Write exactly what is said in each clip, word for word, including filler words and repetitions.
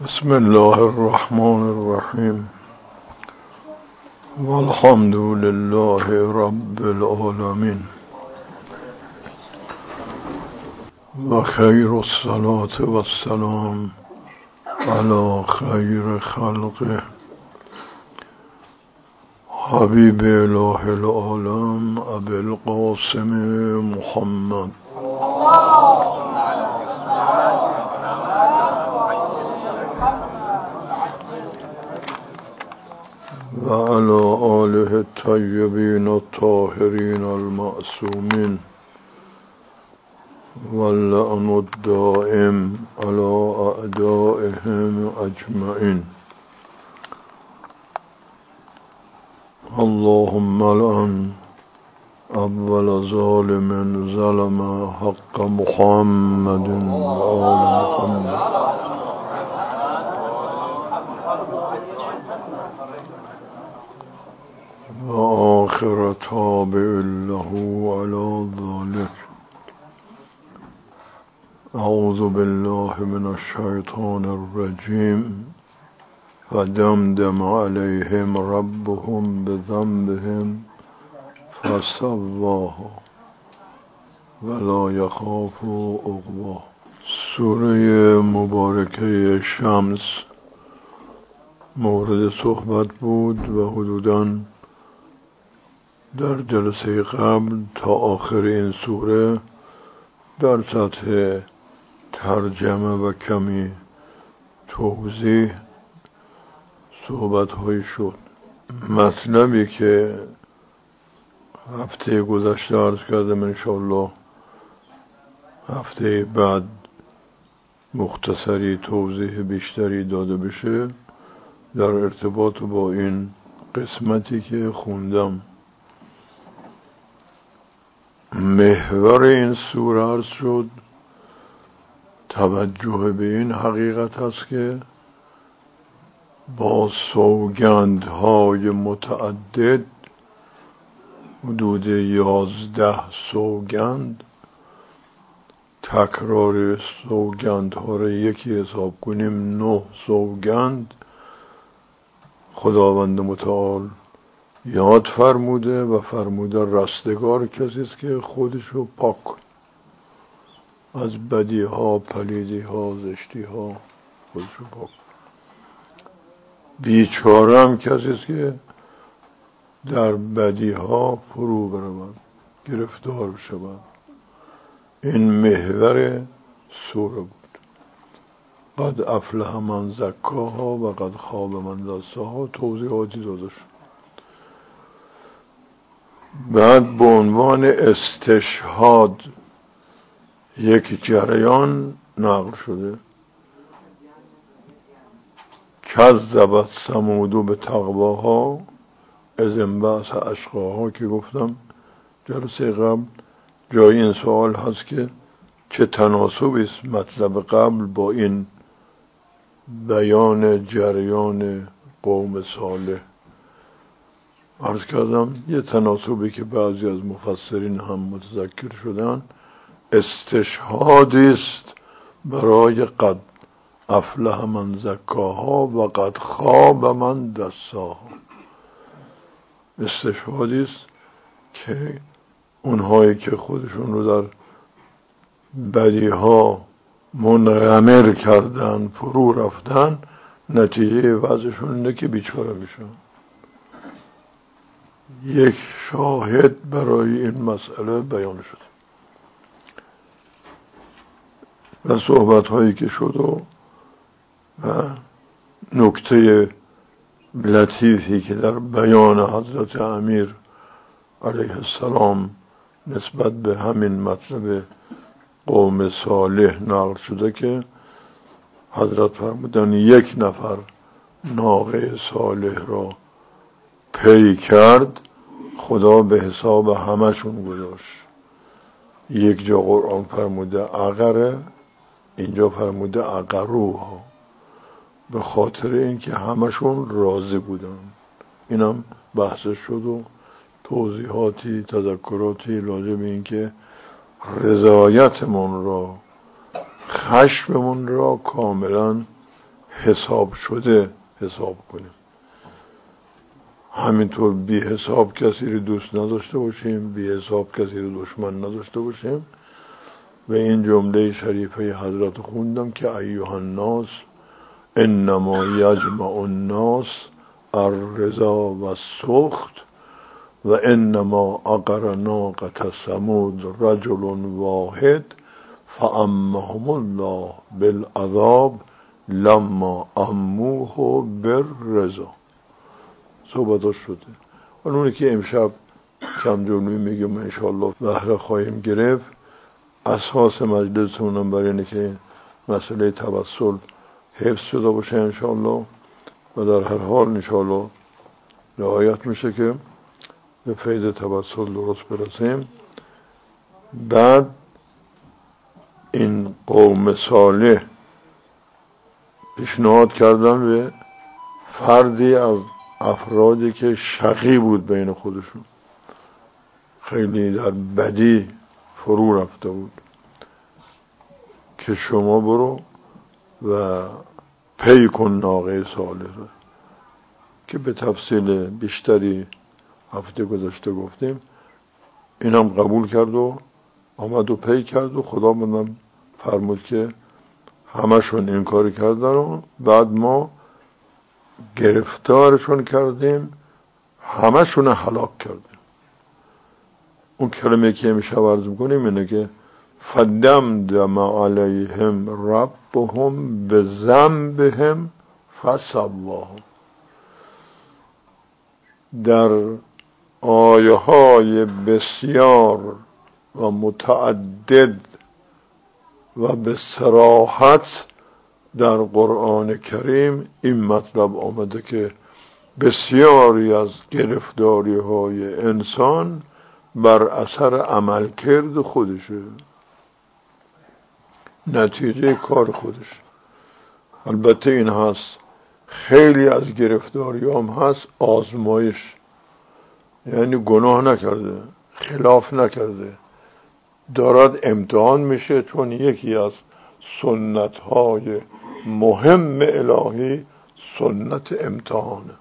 بسم الله الرحمن الرحیم والحمد لله رب العالمین و خیر الصلاة و السلام علی خیر خلقه حبیب اله العالم ابی القاسم محمد و علی آله الطیبین الطاهرین المعصومین واللعن الدائم علی اعدائهم اجمعین. اللهم لعن اول ظالم ظلم حق محمد و آل محمد و آخر تابع له على ذلك. اعوذ بالله من الشیطان الرجیم. فدمدم علیهم ربهم بذنبهم فسواها ولا یخاف عقباها. سوره مبارکه شمس مورد صحبت بود و حدوداً در جلسه قبل تا آخر این سوره در سطح ترجمه و کمی توضیح صحبت هایی شد. مطلبی که هفته گذشته عرض کردم انشاءالله هفته بعد مختصری توضیح بیشتری داده بشه در ارتباط با این قسمتی که خوندم. محور این سوره عرض شد توجه به این حقیقت هست که با سوگندهای متعدد حدود یازده سوگند، تکرار سوگندها را یکی حساب کنیم نه سوگند، خداوند متعال یاد فرموده و فرموده رستگار کسی است که خودشو پاک کنه از بدی ها، پلیدی ها، زشتی ها، خودشو پاک کنه. بیچاره هم کسی است که در بدی ها فرو برود، گرفتار بشود. این محور سوره بود. قد افلح من زکاها و قد خاب من دساها توضیحاتی داده شد. بعد به عنوان استشهاد یک جریان نقل شده. کذبت ثمود به تقواها از انبعث اشقاها که گفتم جلسه قبل جای این سوال هست که چه تناسبی است مطلب قبل با این بیان جریان قوم صالح. عرض کردم یه تناسبی که بعضی از مفسرین هم متذکر شدن استشهادی است برای قد افلح من زکاها و قد خاب من دساها. استشهادی است که اونهایی که خودشون رو در بدیها منغمر کردن، فرو رفتن، نتیجه وضعشون اینه که بیچاره بشن. یک شاهد برای این مسئله بیان شد و صحبت هایی که شد و نکته لطیفی که در بیان حضرت امیر علیه السلام نسبت به همین مطلب قوم صالح نقل شده که حضرت فرمودن یک نفر ناقه صالح را پی کرد خدا به حساب همشون گذاشت. یک جا قرآن فرموده عقره، اینجا فرموده عقروها، به خاطر اینکه همشون راضی بودن. اینم بحث شد و توضیحاتی تذکراتی راجع به اینکه رضایتمون را خشممون را کاملا حساب شده حساب کنیم. همینطور بی حساب کسی رو دوست نداشته باشیم، بی حساب کسی رو دشمن نداشته باشیم. و این جمله شریفه حضرت خوندم که ایها الناس انما یجمع الناس الرضا و السخط و انما عقر ناقة ثمود رجل واحد فعمهم الله بالعذاب لما عموه بالرضا. صحبتاش شده. اونی که امشب کم جمعی میگم انشاءالله بهره خواهیم گرفت. اساس مجلسونم برای اینه که مسئله توسل حفظ شده باشه انشاءالله و در هر حال انشاءالله رعایت میشه که به فیض توسل درست برسیم. بعد این قوم صالح پیشنهاد کردن به فردی از افرادی که شقی بود بین خودشون، خیلی در بدی فرو رفته بود، که شما برو و پی کن ناقه صالح رو، که به تفصیل بیشتری هفته گذشته گفتیم. این هم قبول کرد و آمد و پی کرد و خدا بندم فرمود که همشون این کاری کردن و بعد ما گرفتارشون کردیم، همشون هلاک کردیم. اون کلمه که همیشه عرض میکنیم اینه که فدمدم علیهم ربهم بذنبهم فسواهم. در آیه های بسیار و متعدد و به صراحت در قرآن کریم این مطلب آمده که بسیاری از گرفتاری های انسان بر اثر عملکرد خودشه، نتیجه کار خودش. البته این هست خیلی از گرفتاری هم هست آزمایش، یعنی گناه نکرده، خلاف نکرده، دارد امتحان میشه، چون یکی از سنت های مهم الهی سنت امتحانه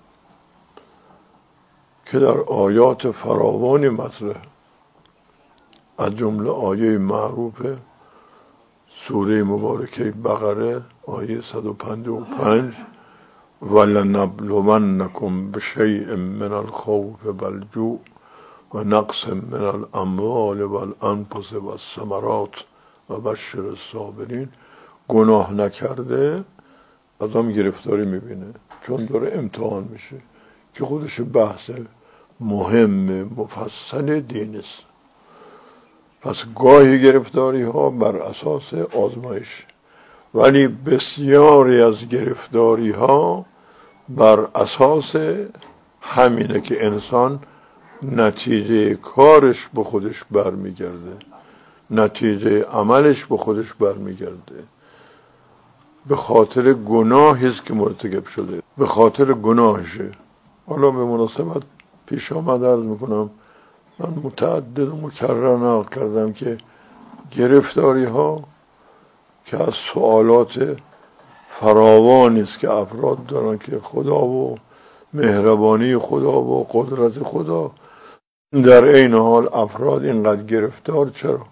که در آیات فراوانی مطرح، از جمله آیه معروف سوره مبارکه بقره آیه صد و پنجاه و پنج وَلَنَبْلُوَنَّكُمْ بِشَيْءٍ مِّنَ الْخَوْفِ وَالْجُوعِ وَنَقْصٍ مِّنَ الْأَمْوَالِ وَالْأَنفُسِ وَالثَّمَرَاتِ وَبَشِّرِ الصَّابِرِينَ. گناه نکرده آدم گرفتاری میبینه، چون داره امتحان میشه، که خودش بحث مهم مفصل دین است. پس گاهی گرفتاری ها بر اساس آزمایش، ولی بسیاری از گرفتاری ها بر اساس همینه که انسان نتیجه کارش به خودش برمیگرده، نتیجه عملش به خودش برمیگرده. به خاطر گناهی است که مرتکب شده، به خاطر گناهشه. حالا به مناسبت پیش آمد عرض میکنم، من متعدد و مکرر نقل کردم که گرفتاری ها که از سوالات فراوانی است که افراد دارن که خدا و مهربانی خدا و قدرت خدا، در این حال افراد اینقدر گرفتار چرا؟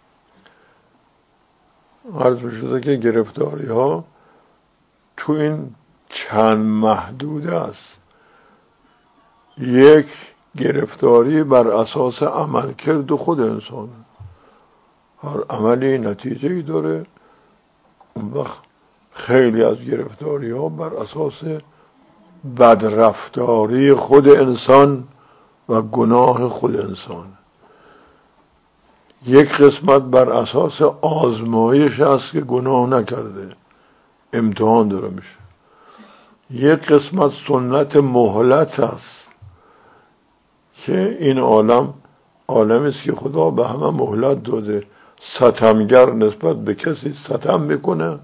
عرض می شده که گرفتاری ها تو این چند محدوده است. یک، گرفتاری بر اساس عمل کرد خود انسان، هر عملی نتیجه‌ای داره. اون وقت خیلی از گرفتاری ها بر اساس بدرفتاری خود انسان و گناه خود انسان. یک قسمت بر اساس آزمایش است که گناه نکرده، امتحان داره میشه. یک قسمت سنت مهلت است که این عالم عالمی است که خدا به همه مهلت داده. ستمگر نسبت به کسی ستم میکنه،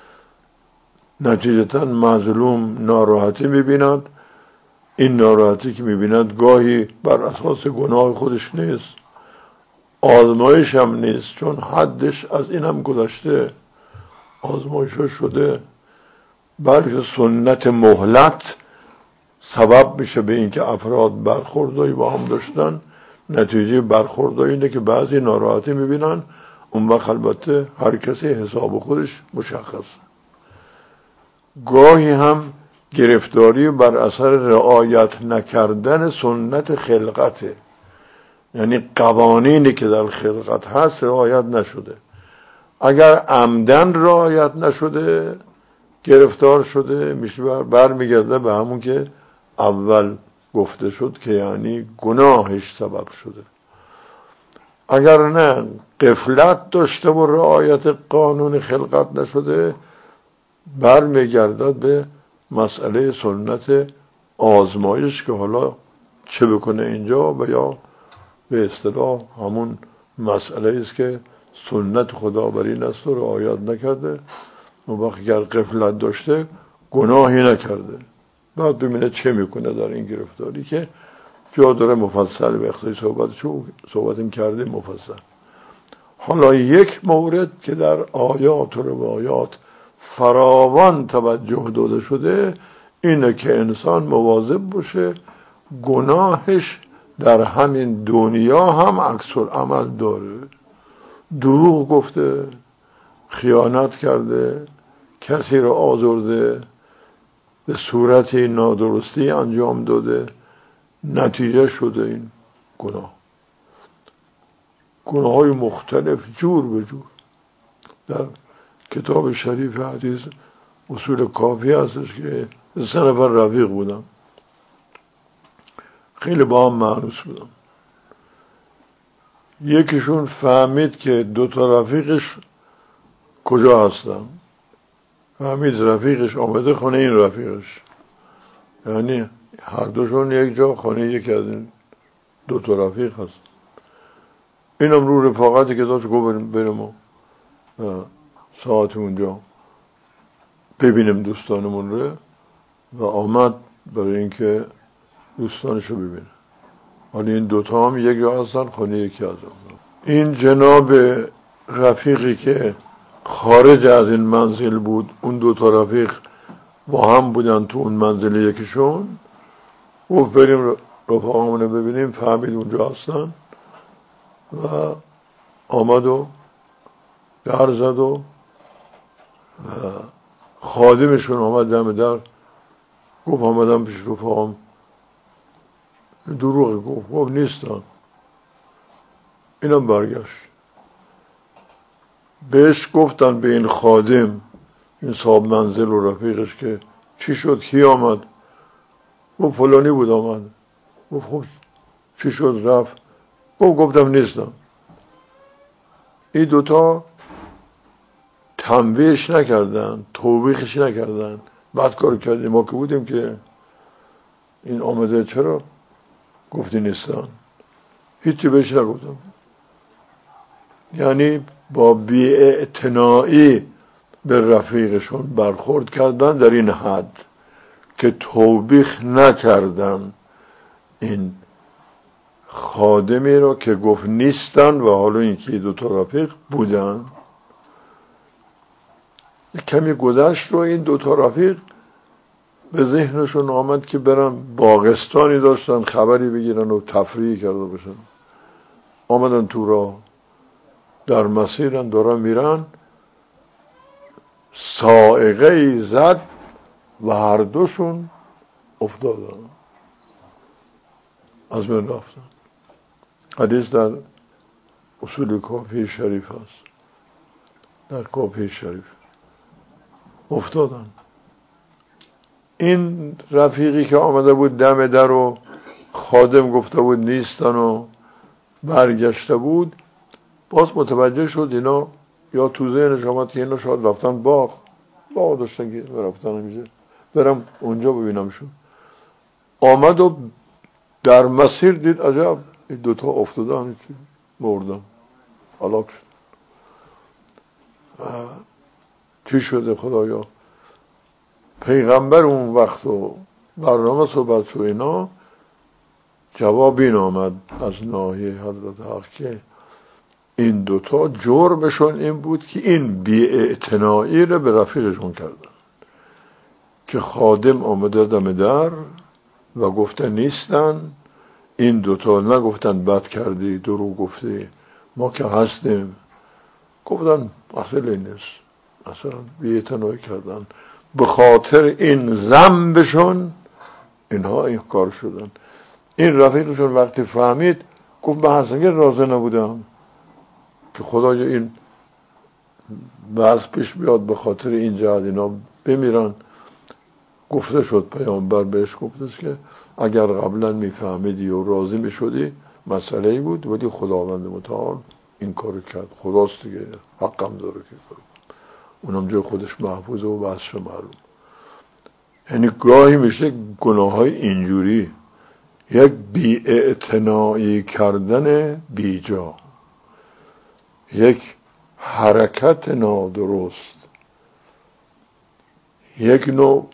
نتیجتا مظلوم ناراحتی میبیند. این ناراحتی که میبیند گاهی بر اساس گناه خودش نیست، آزمایش هم نیست، چون حدش از این هم گذشته، آزمایش شده. بلکه سنت مهلت سبب میشه به اینکه افراد برخوردایی با هم داشتن. نتیجه برخوردایی اینه که بعضی ناراحتی میبینن، اون وقت البته هر کسی حساب خودش مشخص. گاهی هم گرفتاری بر اثر رعایت نکردن سنت خلقته، یعنی قوانینی که در خلقت هست رعایت نشده. اگر عمدن رعایت نشده گرفتار شده میشه، برمیگرده به همون که اول گفته شد که یعنی گناهش سبب شده. اگر نه غفلت داشته و رعایت قانون خلقت نشده برمیگردد به مسئله سنت آزمایش که حالا چه بکنه اینجا، و یا به اصطلاح همون مسئله است که سنت خدا بر این است و رعایت نکرده. اون وقت اگر غفلت داشته گناهی نکرده، بعد ببینه چه میکنه در این گرفتاری که جا داره مفصل به اختیار صحبتشو صحبتیم کرده مفصل. حالا یک مورد که در آیات و روایات فراوان توجه داده شده اینه که انسان مواظب باشه گناهش در همین دنیا هم عکس العمل داره. دروغ گفته، خیانت کرده، کسی رو آزرده، به صورت نادرستی انجام داده، نتیجه شده این گناه. گناه های مختلف جور به جور. در کتاب شریف حدیث اصول کافی هستش که سه نفر رفیق بودن، خیلی با هم مانوس بودن. یکیشون فهمید که دو تا رفیقش کجا هستن، فهمید رفیقش آمده خونه این رفیقش، یعنی هر دوشون یک جا خانه یکی از این دو تا رفیق هست. اینم رو رفاقتی که داشت گفت بریم و ساعت اونجا ببینیم دوستانمون رو، و آمد برای اینکه دوستانشو ببینه. حالا این دوتا هم یک جا هستن خانه یکی از اون. این جناب رفیقی که خارج از این منزل بود، اون دوتا رفیق با هم بودن تو اون منزل یکیشون، گفت بریم رفاقمونو ببینیم. فهمید اونجا هستن و آمد و در زد و خادمشون آمد دم در، گفت آمدم پیش رفاقم. دروغ گفت، گفت نیستن. اینم برگشت. بهش گفتن به این خادم، این صاحب منزل و رفیقش، که چی شد، کی آمد؟ گفت فلانی بود آمد. گفت خب چی شد، رفت؟ گفت گفتم نیستم. این دوتا تنبیهش نکردن، توبیخش نکردن. بعد کار کردیم ما که بودیم که این آمده چرا گفتی نیستن، هیچی بهش نگفتم. یعنی با بی‌اعتنایی به رفیقشون برخورد کردن در این حد که توبیخ نکردن این خادمی رو که گفت نیستن و حالا این که دو تا رفیق بودن. کمی گذشت رو این دو تا رفیق به ذهنشون آمد که برن باغستانی داشتن خبری بگیرن و تفریح کرده باشن. آمدن تو راه، در مسیرن دارن میرن، صاعقه ای زد و هر دوشون افتادن، از من رفتن. حدیث در اصول کافی شریف هست، در کافی شریف افتادن. این رفیقی که آمده بود دم در و خادم گفته بود نیستن و برگشته بود، باز متوجه شد اینا، یا تو ذهنش آمد که اینا شاید رفتن باغ باغ داشتن که رفتن همیشه برم اونجا ببینمشون. آمد و در مسیر دید عجب این دوتا افتادن، مردن، هلاک شد. چی شده خدایا؟ پیغمبر اون وقت و برنامه صحبت و اینا جواب این آمد از ناحیه حضرت حق که این دوتا جرمشون این بود که این بی‌اعتنایی رو به رفیقشون کردن. که خادم آمده دم در و گفته نیستن. این دوتا نگفتن بد کردی، دروغ گفتی، ما که هستیم. گفتن اصلا نیست، اصلا بی‌اعتنایی کردن. به خاطر این ذنبشون اینها این کار شدن. این رفیقشون وقتی فهمید گفت من اصلا راضی نبودم که خدایا این وضع پیش بیاد، به خاطر این جهت اینا بمیرن. گفته شد، پیامبر بهش گفتش که اگر قبلا میفهمیدی و راضی میشدی مسئله ای بود، ولی خداوند متعال این کارو کرد، خداست دیگه، حقم داره که کار. اونم جای خودش محفوظه و بحثش معلوم. یعنی گاهی میشه گناه های اینجوری، یک بی‌اعتنایی کردن بیجا، یک حرکت نادرست، یک نوع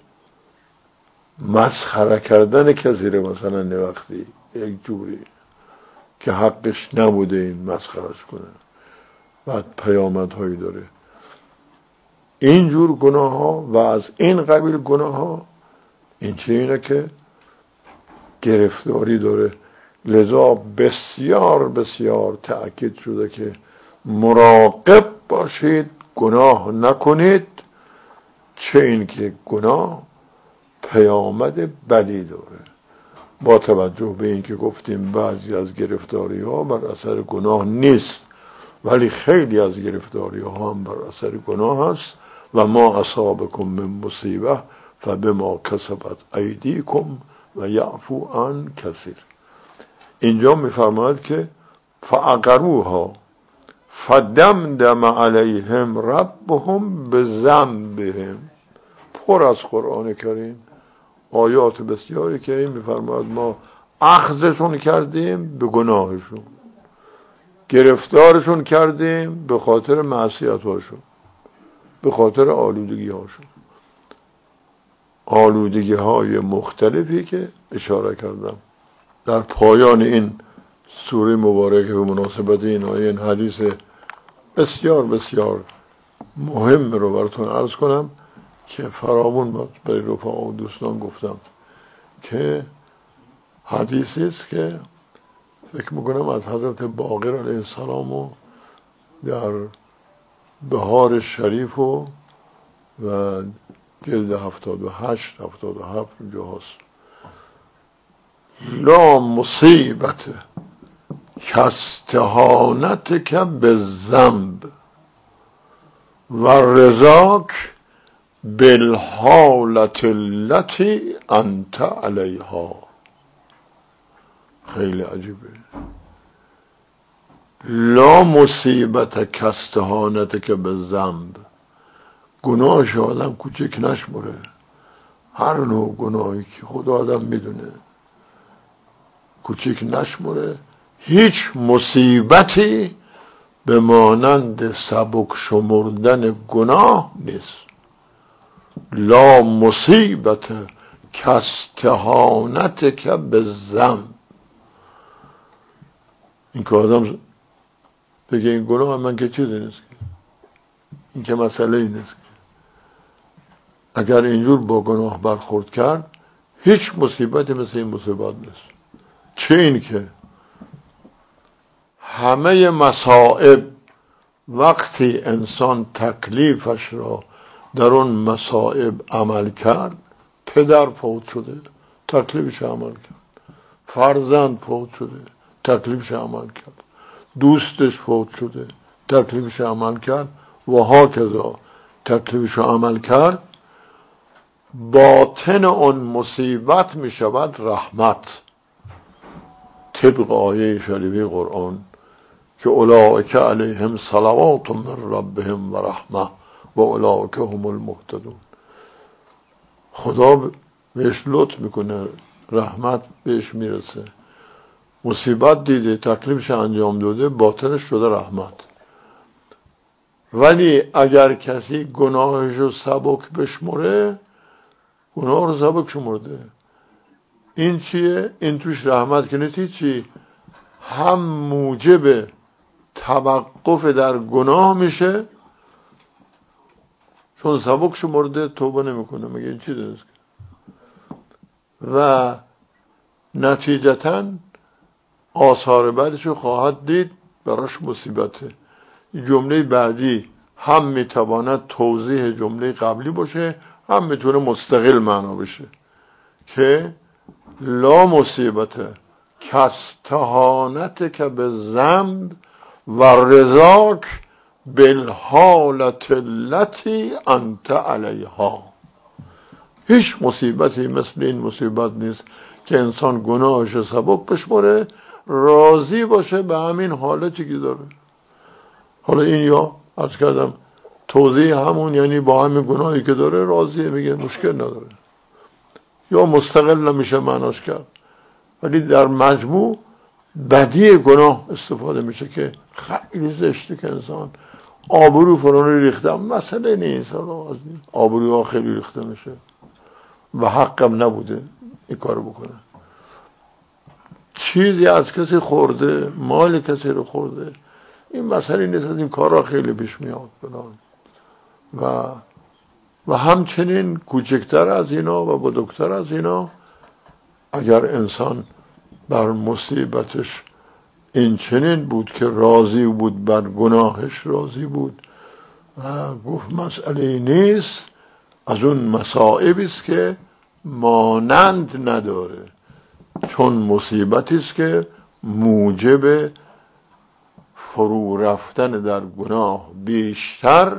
مسخره کردن کسی رو، مثلا نه وقتی یک جوری که حقش نبوده این مسخرهش کنه، بعد پیامدهایی داره. اینجور گناه ها و از این قبیل گناه ها این چه اینه که گرفتاری داره. لذا بسیار بسیار تأکید شده که مراقب باشید، گناه نکنید، چه این که گناه پیامد بدی داره. با توجه به این که گفتیم بعضی از گرفتاری ها بر اثر گناه نیست، ولی خیلی از گرفتاری ها هم بر اثر گناه هست. و ما اصابکم من مصیبه فبما کسبت ایدیکم و یعفو عن کثیر. اینجا میفرماید که فعقروها فدمدم علیهم ربهم بذنبهم. پر از قرآن کریم آیات بسیاری که این میفرماید ما اخذشون کردیم به گناهشون، گرفتارشون کردیم به خاطر معصیت هاشون، به خاطر آلودگی هاشون، آلودگی های مختلفی که اشاره کردم. در پایان این سوره مبارکه به مناسبت این آیه این حدیث بسیار بسیار مهم رو براتون عرض کنم که فرامون برای رفقا و دوستان گفتم که حدیثی است که فکر میکنم از حضرت باقر علیه السلام و در بهار شریف و و جلد هفتاد و هشت هفتاد و هفت اینجا هست. لا مصیبت کاستهانت که به ذنب و رضاک بالحالت التي انت علیها. خیلی عجیبه. لا مصیبت کاستهانت که به ذنب، گناهش آدم کوچک نشمره، هر نوع گناهی که خدا آدم میدونه کوچک نشمره، هیچ مصیبتی به مانند سبک شمردن گناه نیست. لا مصیبت کاستهانت که به ذنب. این که آدم بگه این گناه من که چیزی نیست، این که مسئله ای نیست. اگر اینجور با گناه برخورد کرد هیچ مصیبتی مثل این مصیبت نیست. چه این که همه مصائب وقتی انسان تکلیفش را در اون مصائب عمل کرد، پدر فوت شده تکلیفش عمل کرد، فرزند فوت شده تکلیفش عمل کرد، دوستش فوت شده تکلیفش عمل کرد و هاکذا تکلیفش عمل کرد، باطن اون مصیبت می شود رحمت، طبق آیه شریفه قرآن که اولئک علیهم صلوات من ربهم و رحمه و اولئک هم المهتدون. خدا بهش لطف میکنه، رحمت بهش میرسه، مصیبت دیده تکلیفش انجام داده، باطنش شده رحمت. ولی اگر کسی گناهش رو سبک بشمره، گناه رو سبک شمرده، این چیه؟ این توش رحمت که نیست، چی؟ هم موجب توقف در گناه میشه، چون سبک شمرده توبه نمیکنه، میگه این چی نیست. و نتیجتاً آثار بعدش رو خواهد دید، براش مصیبته. جمله بعدی هم میتواند توضیح جمله قبلی باشه، هم میتونه مستقل معنا بشه که لا مصیبته کاستهانت که به ذنب و رضاک بالحالت التي انت علیها. هیچ مصیبتی مثل این مصیبت نیست که انسان گناهش سبک بشمره، راضی باشه به همین حالتی که داره. حالا این یا عرض کردم توضیح همون، یعنی با همین گناهی که داره راضیه، میگه مشکل نداره، یا مستقل نمیشه معناش کرد. ولی در مجموع بدی گناه استفاده میشه که خیلی زشته که انسان آبرو فرانه ریخته، مسئله نیست، آبروها خیلی ریخته میشه و حقم نبوده این کارو بکنه. چیزی از کسی خورده، مال کسی رو خورده، این مسئله نیست، از این کارا خیلی پیش میاد بلان. و و همچنین کوچکتر از اینا و بزرگتر از اینا، اگر انسان بر مصیبتش این چنین بود که راضی بود، بر گناهش راضی بود و گفت مسئله نیست، از اون مصائبی است که مانند نداره، چون مصیبتی است که موجب فرو رفتن در گناه بیشتر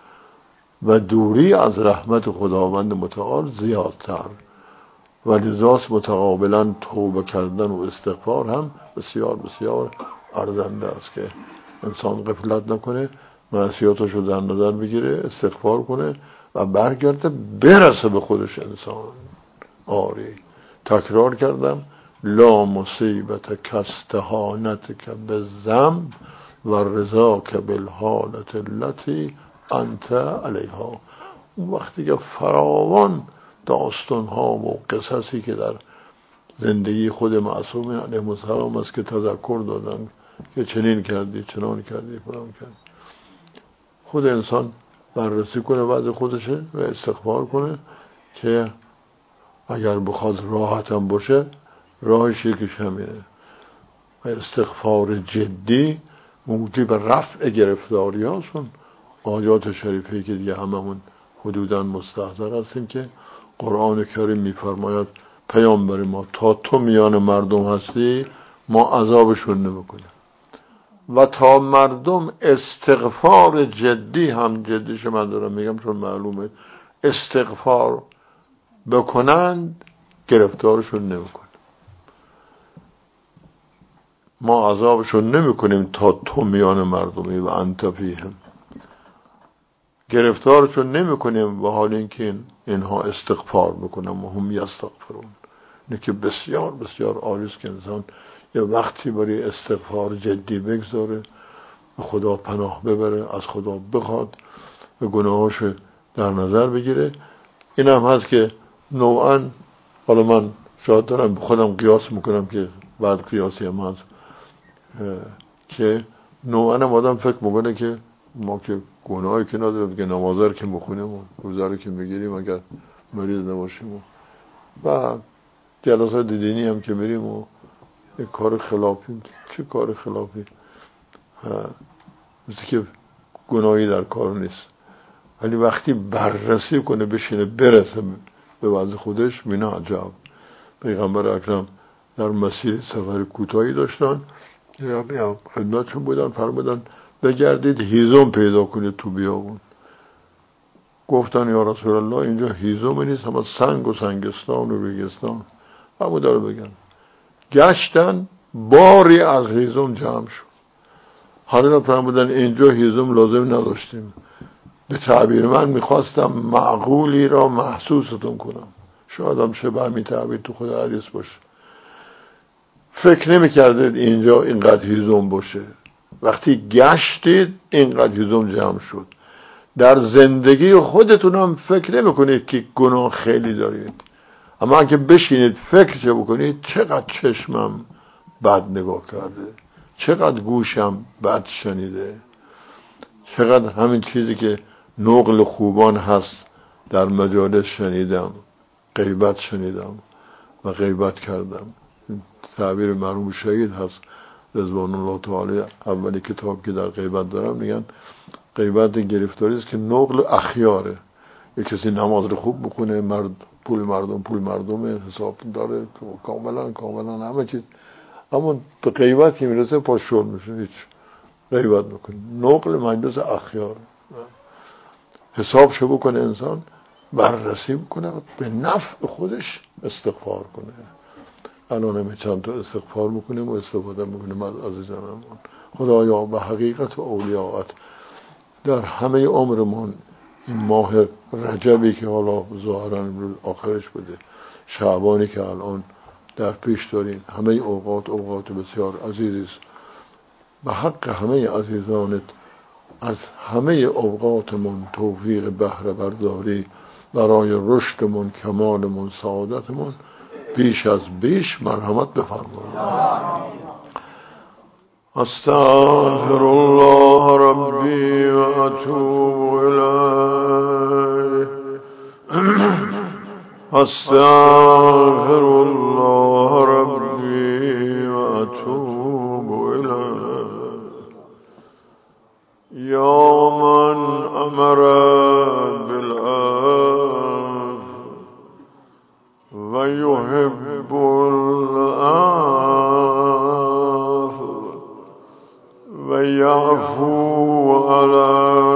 و دوری از رحمت خداوند متعال زیادتر، و لذاست متقابلا توبه کردن و استغفار هم بسیار بسیار ارزنده است که انسان غفلت نکنه، معصیاتش رو در نظر بگیره، استغفار کنه و برگرده برسه به خودش انسان. آری تکرار کردم، لا مصیبت کاستهانت که به ذنب و رضا که بالحالت التي انت علیها. اون وقتی که فراوان داستان ها و قصصی که در زندگی خود معصومین علیهم السلام است که تذکر دادن که چنین کردی، چنان کردی، فلان کردی، خود انسان بررسی کنه وضع خودشه و استغفار کنه که اگر بخواد راحتم باشه راهش یکیش همینه. و استغفار جدی موجب رفع گرفتاری هاشون آیات شریفه که دیگه هممون حدوداً مستحضر هستیم که قرآن کریم میفرماید پیامبر ما تا تو میان مردم هستی ما عذابشون نمیکنیم، و تا مردم استغفار جدی، هم جدیش من دارم میگم چون معلومه، استغفار بکنند گرفتارشون نمیکنیم. ما عذابشون نمیکنیم تا تو میان مردمی و انت فیهم، گرفتارشون نمیکنیم و حال اینکه این اینها استغفار بکنن و هم یستغفرون. اینه که بسیار بسیار عالی است که انسان یه وقتی برای استغفار جدی بگذاره، به خدا پناه ببره، از خدا بخواد و گناهاش در نظر بگیره. این هم هست که نوعا، حالا من شاید دارم خودم قیاس میکنم که بعد قیاسی هم هست که نوعا هم آدم فکر میکنه که ما که گناهی که نداریم که نمازه رو که بخونیم و روزه رو که میگیریم اگر مریض نباشیم و, و جلسات دینی هم که میریم و یک کار خلافی، چه کار خلافی، مثل که گناهی در کار نیست، ولی وقتی بررسی کنه بشینه برسه به وضع خودش بینه عجب. پیغمبر اکرم در مسیر سفر کوتاهی داشتن، خدمتشون بودن، فرمودن بگردید هیزم پیدا کنید تو بیابون. گفتن یا رسول الله اینجا هیزم نیست، همه سنگ و سنگستان و ریگستان. همه داره بگن. گشتن باری از هیزم جمع شد. حضرت فرمودن اینجا هیزم لازم نداشتیم، به تعبیر من میخواستم معقولی را محسوستون کنم. شاید هم شبه می تعبیر تو خود حدیث باشه. فکر نمی کردید اینجا اینقدر هیزم باشه، وقتی گشتید اینقدر هیزم جمع شد. در زندگی خودتون هم فکر نمی کنید که گناه خیلی دارید، اما اگه بشینید فکر چه بکنید چقدر چشمم بد نگاه کرده، چقدر گوشم بد شنیده، چقدر همین چیزی که نقل خوبان هست در مجالس شنیدم، غیبت شنیدم و غیبت کردم. تعبیر مرحوم شهید هست رضوان الله تعالی، اولی کتاب که در غیبت دارم میگن غیبت گرفتاری است که نقل اخیاره. یک کسی نماز رو خوب بکنه، مرد پول مردم پول مردمه، حساب داره کاملا کاملا همه چیز، اما به غیبت که میرسه پاش شل میشه، هیچ غیبت بکنه. نقل مجلس اخیار، حسابشو بکنه انسان، بررسی بکنه، به نفع خودش استغفار کنه. الان همه چند تا استغفار میکنیم و استفاده میکنیم از عزیزانمون. خدایا به حقیقت و اولیاءت در همه عمرمون، این ماه رجبی که حالا ظاهرا امروز آخرش بوده، شعبانی که الان در پیش داریم، همه اوقات اوقات بسیار عزیزی است. به حق همه عزیزانت از همه اوقاتمون توفیق بهره برداری برای رشدمون، کمالمون، سعادتمون بیش از بیش مرحمت بفرما. استغفر الله ربی و اتوب الیه. استغفر الله ربی و اتوب الیه. یا من امر بالعفو و یحب العفو و یعفو علی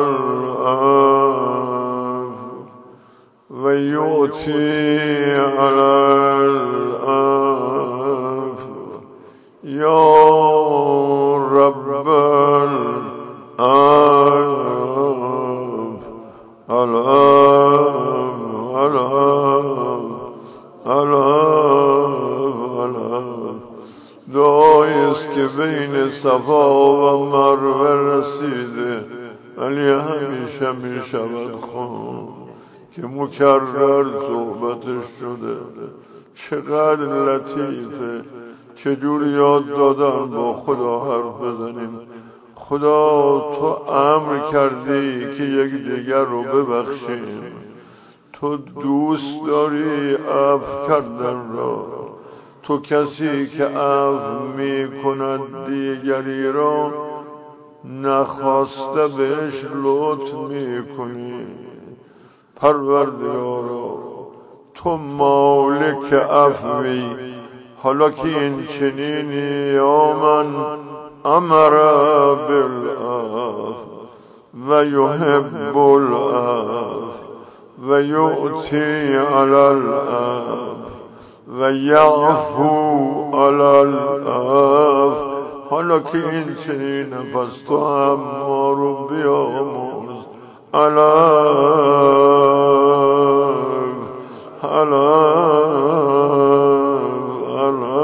العفو و یؤتی علی العفو. یا رب العفو العفو العفو العفو. دعایی است که بین صفا و مروه رسیده ولی همیشه می شود خون که مکرر صحبتش شده. چقدر لطیفه، چجور یاد دادن با خدا حرف بزنیم. خدا تو امر کردی که یک دیگر رو ببخشیم، تو دوست داری عفو کردن را، تو کسی که عفو می کند دیگری را نخواسته بهش لطف می کنی. پروردگارا تو مالک عفوی، حالا که این چنینی، یا من امر بالعفو و یحب العفو و یؤتی علی العفو و یعفو علی العفو. حالا که این چنینه پس تو هم ما رو بیاموز. العفو العفو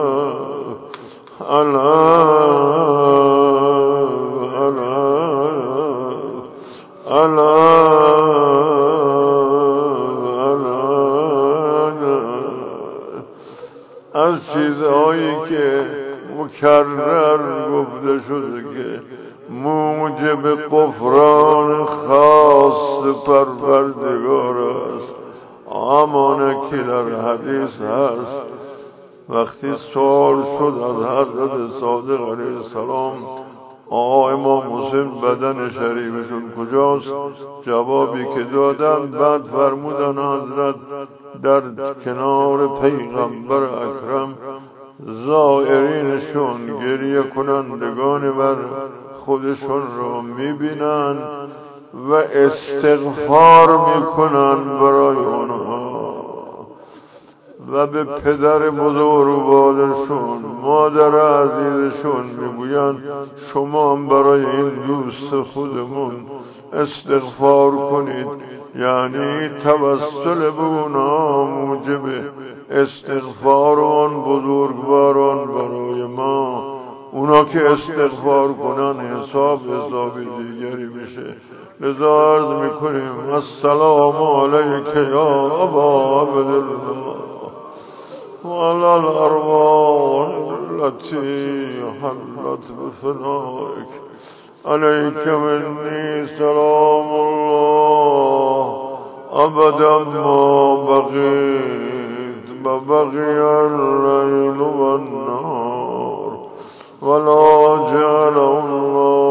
العفو. از چیزهایی که مکرر گفته شده که موجب غفران خاص پروردگار است، همانه که در حدیث هست وقتی سوال شد از حضرت صادق علیه السلام آقا امام حسین بدن شریفشون کجاست، جوابی که دادن بعد فرمودن حضرت در کنار پیغمبر اکرم زائرینشون گریه کنندگان بر خودشون رو میبینن و استغفار میکنن برای اونها و به پدر بزرگوارشون، مادر عزیزشون میگویند شما هم برای این دوست خودمون استغفار کنید. یعنی توسل به اونا موجب استغفار آن بزرگواران برای ما. اونا که استغفار کنن حساب حساب دیگری میشه. لذا عرض میکنیم السلام علیک یا ابا عبدالله و علی الارواح التي حلت بفنائک علیک منی سلام الله ابدا ما بقیت بقي الليل والنهار ولا جعله الله